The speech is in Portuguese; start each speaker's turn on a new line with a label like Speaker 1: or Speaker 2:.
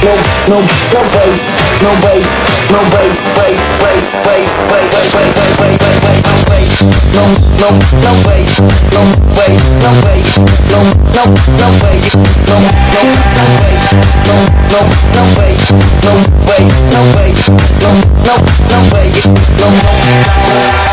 Speaker 1: no way, no way, no way, wait, no way, no way, no way, no way, no way, no way, no way, no way, no way, no way, no